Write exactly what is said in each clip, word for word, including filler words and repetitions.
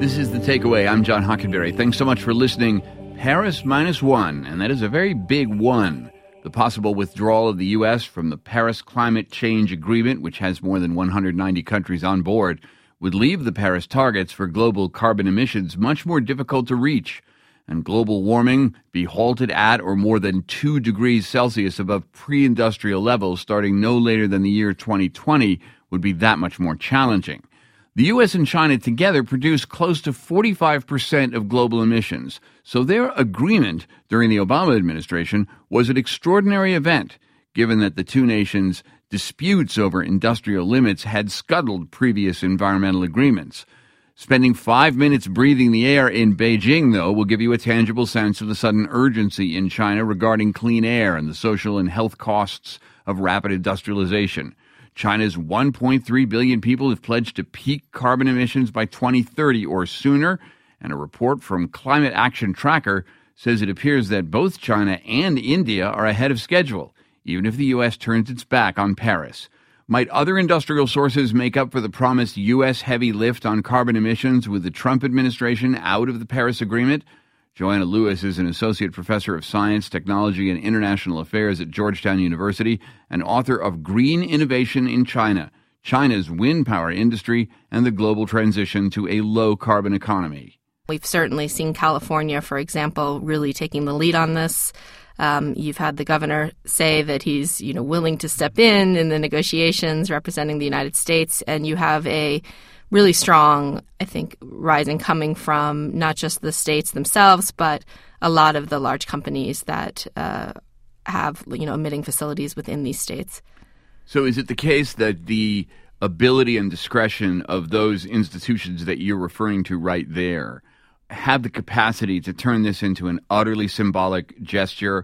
This is The Takeaway. I'm John Hockenberry. Thanks so much for listening. Paris minus one, and that is a very big one. The possible withdrawal of the U S from the Paris Climate Change Agreement, which has more than one hundred ninety countries on board, would leave the Paris targets for global carbon emissions much more difficult to reach, and global warming be halted at or more than two degrees Celsius above pre-industrial levels starting no later than the year twenty twenty would be that much more challenging. The U S and China together produce close to forty-five percent of global emissions, so their agreement during the Obama administration was an extraordinary event, given that the two nations' disputes over industrial limits had scuttled previous environmental agreements. Spending five minutes breathing the air in Beijing, though, will give you a tangible sense of the sudden urgency in China regarding clean air and the social and health costs of rapid industrialization. China's one point three billion people have pledged to peak carbon emissions by twenty thirty or sooner, and a report from Climate Action Tracker says it appears that both China and India are ahead of schedule, even if the U S turns its back on Paris. Might other industrial sources make up for the promised U S heavy lift on carbon emissions with the Trump administration out of the Paris Agreement? Joanna Lewis is an associate professor of science, technology, and international affairs at Georgetown University and author of Green Innovation in China, China's Wind Power Industry and the Global Transition to a Low-Carbon Economy. We've certainly seen California, for example, really taking the lead on this. Um, you've had the governor say that he's, you know, willing to step in in the negotiations representing the United States, and you have a really strong, I think, rising coming from not just the states themselves, but a lot of the large companies that uh, have, you know, emitting facilities within these states. So is it the case that the ability and discretion of those institutions that you're referring to right there have the capacity to turn this into an utterly symbolic gesture,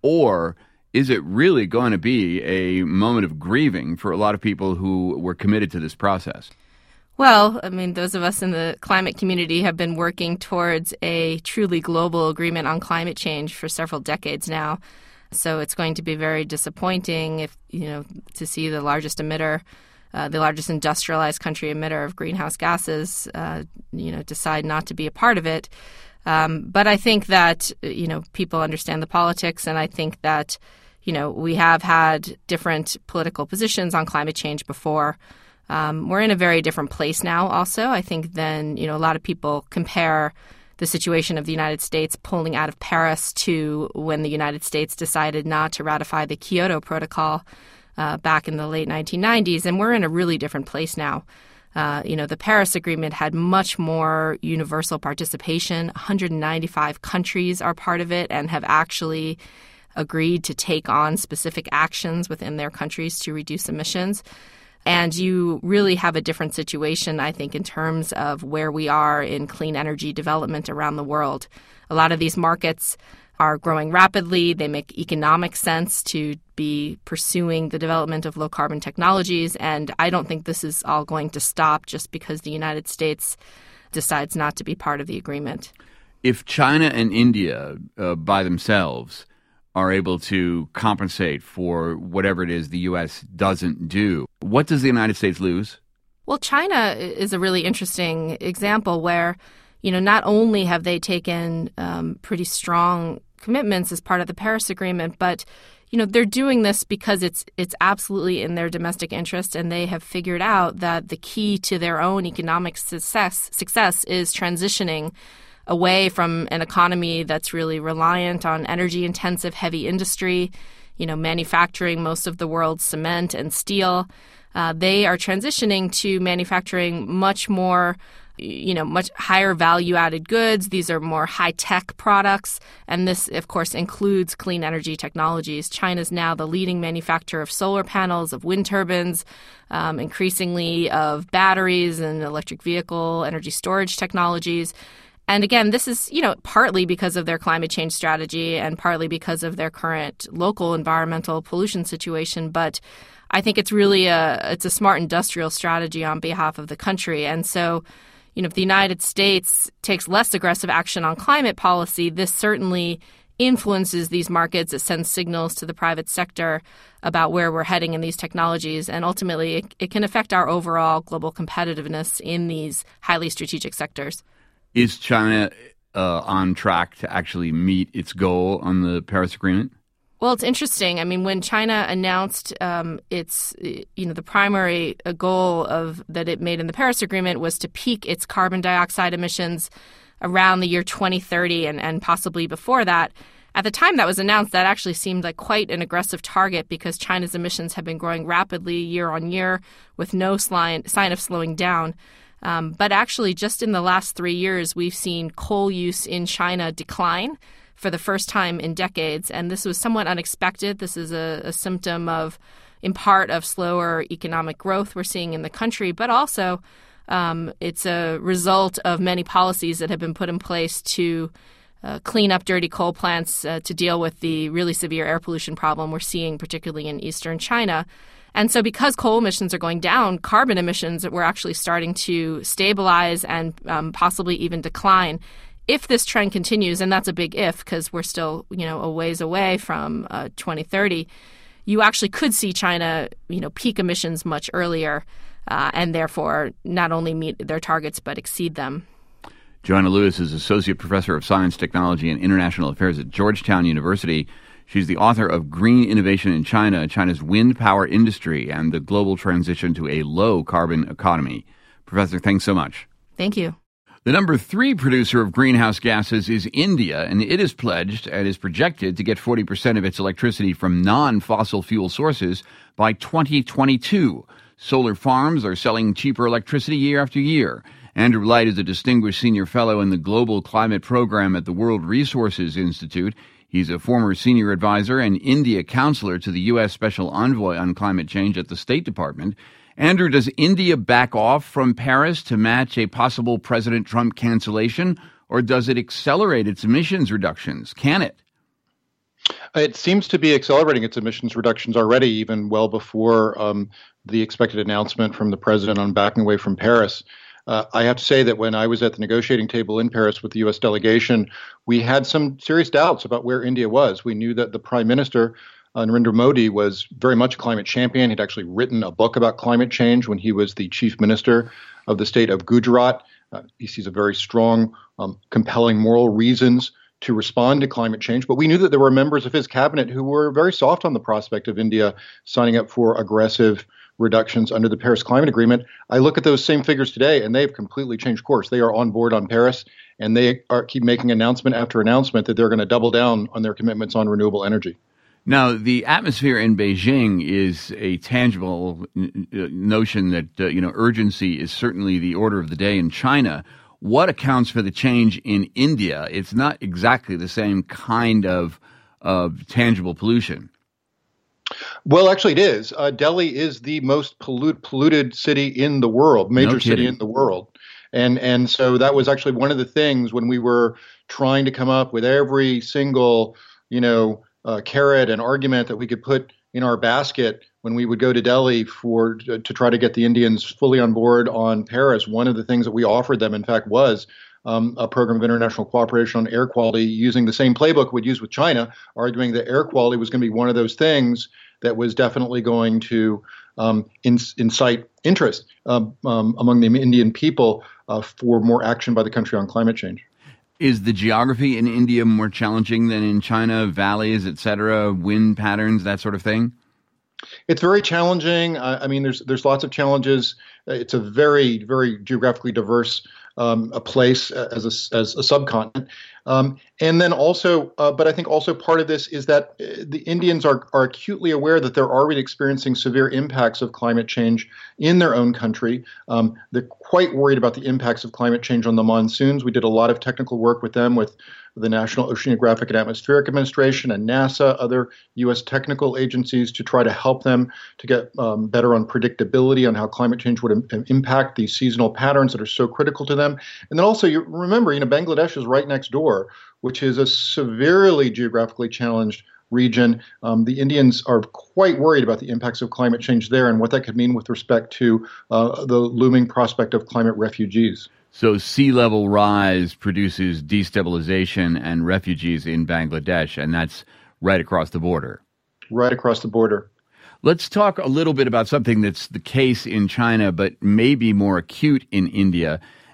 or is it really going to be a moment of grieving for a lot of people who were committed to this process? Well, I mean, those of us in the climate community have been working towards a truly global agreement on climate change for several decades now. So it's going to be very disappointing if, you know, to see the largest emitter, uh, the largest industrialized country emitter of greenhouse gases, uh, you know, decide not to be a part of it. Um, but I think that, you know, people understand the politics, and I think that, you know, we have had different political positions on climate change before. Um, we're in a very different place now also, I think, than, you know, a lot of people compare the situation of the United States pulling out of Paris to when the United States decided not to ratify the Kyoto Protocol uh, back in the late nineteen nineties. And we're in a really different place now. Uh, you know, the Paris Agreement had much more universal participation. one hundred ninety-five countries are part of it and have actually agreed to take on specific actions within their countries to reduce emissions. And you really have a different situation, I think, in terms of where we are in clean energy development around the world. A lot of these markets are growing rapidly. They make economic sense to be pursuing the development of low-carbon technologies. And I don't think this is all going to stop just because the United States decides not to be part of the agreement. If China and India uh, by themselves are able to compensate for whatever it is the U S doesn't do, what does the United States lose? Well, China is a really interesting example where, you know, not only have they taken um, pretty strong commitments as part of the Paris Agreement, but, you know, they're doing this because it's it's absolutely in their domestic interest, and they have figured out that the key to their own economic success success is transitioning away from an economy that's really reliant on energy-intensive heavy industry, you know, manufacturing most of the world's cement and steel. Uh, they are transitioning to manufacturing much more, you know, much higher value-added goods. These are more high-tech products, and this, of course, includes clean energy technologies. China's now the leading manufacturer of solar panels, of wind turbines, um, increasingly of batteries and electric vehicle energy storage technologies. And again, this is, you know, partly because of their climate change strategy and partly because of their current local environmental pollution situation. But I think it's really a it's a smart industrial strategy on behalf of the country. And so, you know, if the United States takes less aggressive action on climate policy, this certainly influences these markets. It sends signals to the private sector about where we're heading in these technologies. And ultimately, it, it can affect our overall global competitiveness in these highly strategic sectors. Is China uh, on track to actually meet its goal on the Paris Agreement? Well, it's interesting. I mean, when China announced um, its, you know, the primary goal of that it made in the Paris Agreement was to peak its carbon dioxide emissions around the year twenty thirty and, and possibly before that. At the time that was announced, that actually seemed like quite an aggressive target because China's emissions have been growing rapidly year on year with no sign, sign of slowing down. Um, but actually, just in the last three years, we've seen coal use in China decline for the first time in decades. And this was somewhat unexpected. This is a, a symptom of, in part, of slower economic growth we're seeing in the country, but also um, it's a result of many policies that have been put in place to uh, clean up dirty coal plants uh, to deal with the really severe air pollution problem we're seeing, particularly in eastern China. And so because coal emissions are going down, carbon emissions were actually starting to stabilize and um, possibly even decline. If this trend continues, and that's a big if because we're still, you know, a ways away from uh, twenty thirty, you actually could see China, you know, peak emissions much earlier uh, and therefore not only meet their targets but exceed them. Joanna Lewis is Associate Professor of Science, Technology, and International Affairs at Georgetown University. She's the author of Green Innovation in China, China's Wind Power Industry, and the Global Transition to a Low-Carbon Economy. Professor, thanks so much. Thank you. The number three producer of greenhouse gases is India, and it is pledged and is projected to get forty percent of its electricity from non-fossil fuel sources by twenty twenty-two. Solar farms are selling cheaper electricity year after year. Andrew Light is a distinguished senior fellow in the Global Climate Program at the World Resources Institute. He's a former senior advisor and India counselor to the U S Special Envoy on Climate Change at the State Department. Andrew, does India back off from Paris to match a possible President Trump cancellation, or does it accelerate its emissions reductions? Can it? It seems to be accelerating its emissions reductions already, even well before um, the expected announcement from the president on backing away from Paris. Uh, I have to say that when I was at the negotiating table in Paris with the U S delegation, we had some serious doubts about where India was. We knew that the prime minister, Uh, Narendra Modi, was very much a climate champion. He'd actually written a book about climate change when he was the chief minister of the state of Gujarat. Uh, he sees a very strong, um, compelling moral reasons to respond to climate change. But we knew that there were members of his cabinet who were very soft on the prospect of India signing up for aggressive reductions under the Paris Climate Agreement. I look at those same figures today, and they've completely changed course. They are on board on Paris, and they are, keep making announcement after announcement that they're going to double down on their commitments on renewable energy. Now, the atmosphere in Beijing is a tangible n- notion that, uh, you know, urgency is certainly the order of the day in China. What accounts for the change in India? It's not exactly the same kind of, of tangible pollution. Well, actually, it is. Uh, Delhi is the most pollute, polluted city in the world, major No city kidding. in the world. And and so that was actually one of the things when we were trying to come up with every single, you know, uh, carrot and argument that we could put in our basket when we would go to Delhi for to, to try to get the Indians fully on board on Paris. One of the things that we offered them, in fact, was um, a program of international cooperation on air quality using the same playbook we'd use with China, arguing that air quality was going to be one of those things that was definitely going to um, in, incite interest um, um, among the Indian people uh, for more action by the country on climate change. Is the geography in India more challenging than in China? Valleys, et cetera, wind patterns, that sort of thing? It's very challenging. I, I mean, there's there's lots of challenges. It's a very, very geographically diverse um, a place as a, as a subcontinent. Um, and then also, uh, but I think also part of this is that uh, the Indians are, are acutely aware that they're already experiencing severe impacts of climate change in their own country. Um, they're quite worried about the impacts of climate change on the monsoons. We did a lot of technical work with them, with the National Oceanographic and Atmospheric Administration and NASA, other U S technical agencies, to try to help them to get um, better on predictability on how climate change would im- impact these seasonal patterns that are so critical to them. And then also, you remember, you know, Bangladesh is right next door, which is a severely geographically challenged region. Um, the Indians are quite worried about the impacts of climate change there and what that could mean with respect to uh, the looming prospect of climate refugees. So sea level rise produces destabilization and refugees in Bangladesh, and that's right across the border. Right across the border. Let's talk a little bit about something that's the case in China, but maybe more acute in India,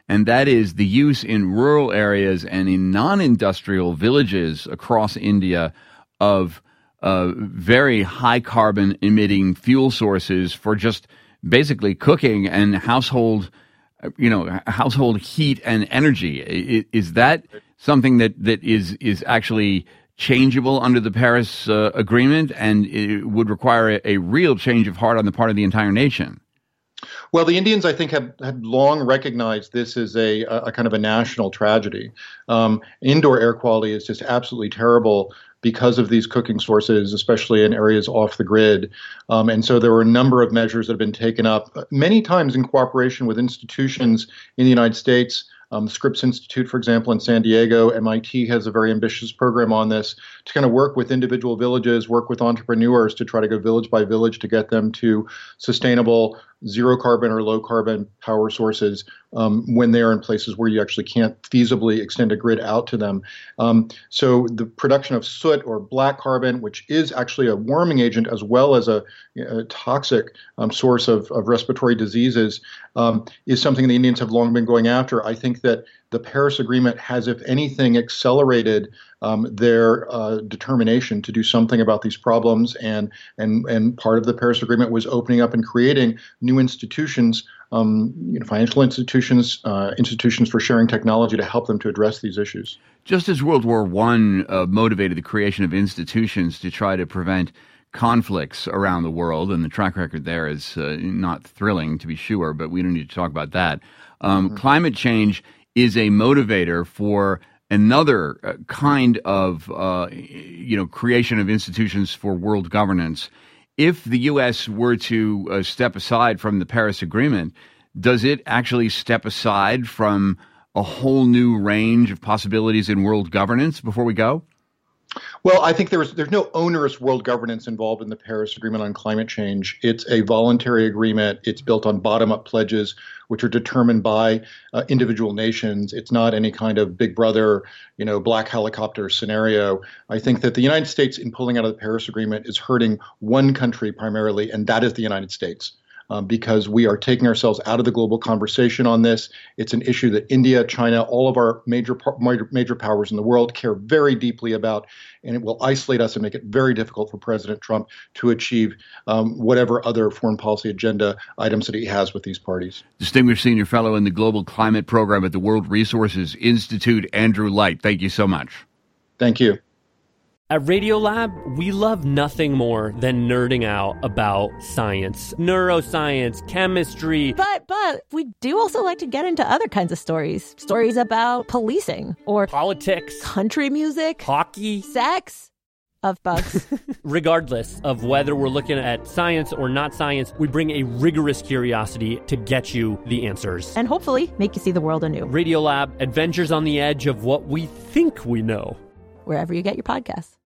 and that is the use in rural areas and in non-industrial villages across India of uh, very high carbon emitting fuel sources for just basically cooking and household, you know, household heat and energy. Is that something that, that is is actually changeable under the Paris uh, Agreement, and it would require a, a real change of heart on the part of the entire nation? Well, the Indians, I think, have, have long recognized this as a, a kind of a national tragedy. Um, indoor air quality is just absolutely terrible because of these cooking sources, especially in areas off the grid. Um, and so there were a number of measures that have been taken up, many times in cooperation with institutions in the United States. Um, the Scripps Institute, for example, in San Diego, M I T has a very ambitious program on this to kind of work with individual villages, work with entrepreneurs to try to go village by village to get them to sustainable zero carbon or low carbon power sources um, when they're in places where you actually can't feasibly extend a grid out to them. Um, so the production of soot or black carbon, which is actually a warming agent as well as a, a toxic um, source of, of respiratory diseases, um, is something the Indians have long been going after. I think that the Paris Agreement has, if anything, accelerated um, their uh, determination to do something about these problems. And, and, and part of the Paris Agreement was opening up and creating new institutions, um, you know, financial institutions, uh, institutions for sharing technology to help them to address these issues. Just as World War One uh, motivated the creation of institutions to try to prevent conflicts around the world, and the track record there is uh, not thrilling, to be sure, but we don't need to talk about that. Um, mm-hmm. Climate change is a motivator for another uh, kind of, uh, you know, creation of institutions for world governance. If the U S were to uh, step aside from the Paris Agreement, does it actually step aside from a whole new range of possibilities in world governance before we go? Well, I think there's there's no onerous world governance involved in the Paris Agreement on climate change. It's a voluntary agreement. It's built on bottom-up pledges, which are determined by uh, individual nations. It's not any kind of Big Brother, you know, black helicopter scenario. I think that the United States, in pulling out of the Paris Agreement, is hurting one country primarily, and that is the United States. Um, because we are taking ourselves out of the global conversation on this. It's an issue that India, China, all of our major, major major powers in the world care very deeply about, and it will isolate us and make it very difficult for President Trump to achieve um, whatever other foreign policy agenda items that he has with these parties. Distinguished Senior Fellow in the Global Climate Program at the World Resources Institute, Andrew Light, thank you so much. Thank you. At Radiolab, we love nothing more than nerding out about science, neuroscience, chemistry. But, but, we do also like to get into other kinds of stories. Stories about policing or politics, country music, hockey, sex, of bugs. Regardless of whether we're looking at science or not science, we bring a rigorous curiosity to get you the answers. And hopefully make you see the world anew. Radiolab, adventures on the edge of what we think we know. Wherever you get your podcasts.